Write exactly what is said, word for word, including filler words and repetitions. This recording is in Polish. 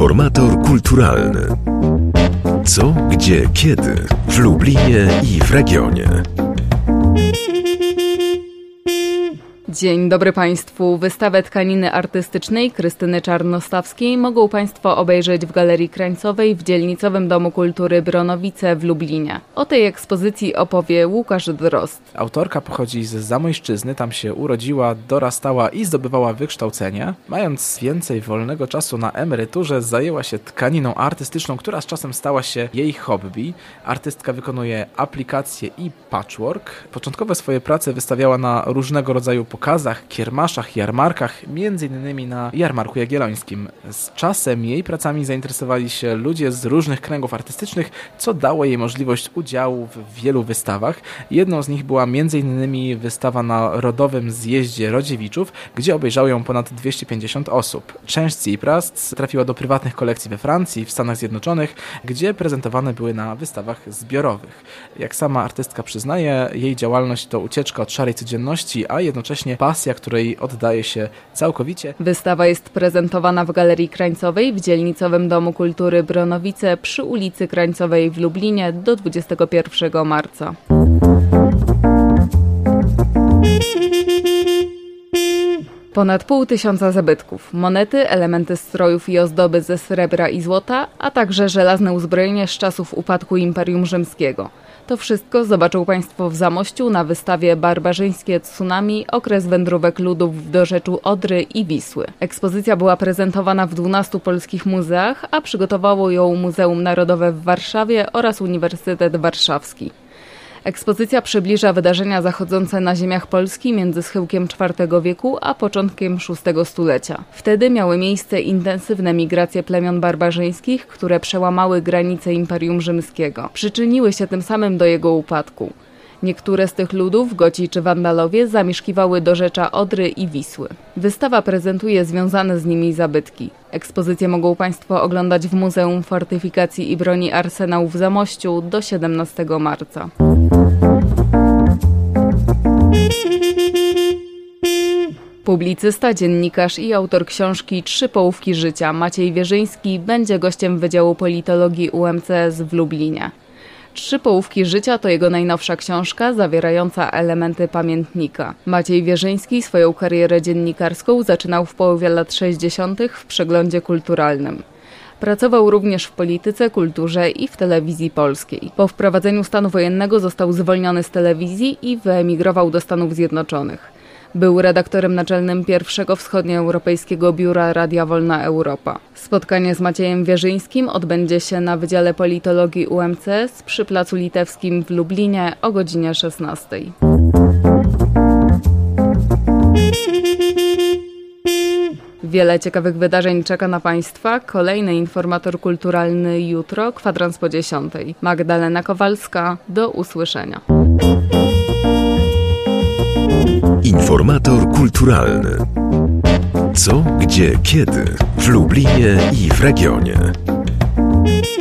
Informator kulturalny. Co, gdzie, kiedy w Lublinie i w regionie. Dzień dobry Państwu. Wystawę tkaniny artystycznej Krystyny Czarnostawskiej mogą Państwo obejrzeć w Galerii Krańcowej w Dzielnicowym Domu Kultury Bronowice w Lublinie. O tej ekspozycji opowie Łukasz Drozd. Autorka pochodzi z Zamojszczyzny, tam się urodziła, dorastała i zdobywała wykształcenie. Mając więcej wolnego czasu na emeryturze, zajęła się tkaniną artystyczną, która z czasem stała się jej hobby. Artystka wykonuje aplikacje i patchwork. Początkowe swoje prace wystawiała na różnego rodzaju pokazach, kiermaszach, jarmarkach, między innymi na Jarmarku Jagiellońskim. Z czasem jej pracami zainteresowali się ludzie z różnych kręgów artystycznych, co dało jej możliwość udziału w wielu wystawach. Jedną z nich była między innymi wystawa na Rodowym Zjeździe Rodziewiczów, gdzie obejrzało ją ponad dwieście pięćdziesiąt osób. Część z jej prac trafiła do prywatnych kolekcji we Francji i w Stanach Zjednoczonych, gdzie prezentowane były na wystawach zbiorowych. Jak sama artystka przyznaje, jej działalność to ucieczka od szarej codzienności, a jednocześnie pasja, której oddaje się całkowicie. Wystawa jest prezentowana w Galerii Krańcowej w Dzielnicowym Domu Kultury Bronowice przy ulicy Krańcowej w Lublinie do dwudziestego pierwszego marca. Ponad pół tysiąca zabytków, monety, elementy strojów i ozdoby ze srebra i złota, a także żelazne uzbrojenie z czasów upadku Imperium Rzymskiego. To wszystko zobaczą Państwo w Zamościu na wystawie Barbarzyńskie Tsunami – okres wędrówek ludów w dorzeczu Odry i Wisły. Ekspozycja była prezentowana w dwunastu polskich muzeach, a przygotowało ją Muzeum Narodowe w Warszawie oraz Uniwersytet Warszawski. Ekspozycja przybliża wydarzenia zachodzące na ziemiach Polski między schyłkiem czwartego wieku a początkiem szóstego stulecia. Wtedy miały miejsce intensywne migracje plemion barbarzyńskich, które przełamały granice Imperium Rzymskiego. Przyczyniły się tym samym do jego upadku. Niektóre z tych ludów, Goci czy Wandalowie, zamieszkiwały dorzecza Odry i Wisły. Wystawa prezentuje związane z nimi zabytki. Ekspozycję mogą Państwo oglądać w Muzeum Fortyfikacji i Broni Arsenał w Zamościu do siedemnastego marca. Publicysta, dziennikarz i autor książki Trzy połówki życia Maciej Wierzyński będzie gościem Wydziału Politologii U M C S w Lublinie. Trzy połówki życia to jego najnowsza książka zawierająca elementy pamiętnika. Maciej Wierzyński swoją karierę dziennikarską zaczynał w połowie lat sześćdziesiątych w Przeglądzie Kulturalnym. Pracował również w polityce, kulturze i w telewizji polskiej. Po wprowadzeniu stanu wojennego został zwolniony z telewizji i wyemigrował do Stanów Zjednoczonych. Był redaktorem naczelnym pierwszego wschodnioeuropejskiego biura Radia Wolna Europa. Spotkanie z Maciejem Wierzyńskim odbędzie się na Wydziale Politologii U M C S przy Placu Litewskim w Lublinie o godzinie szesnastej. Wiele ciekawych wydarzeń czeka na Państwa. Kolejny informator kulturalny jutro, kwadrans po dziesiątej. Magdalena Kowalska, do usłyszenia. Informator kulturalny. Co, gdzie, kiedy w Lublinie i w regionie.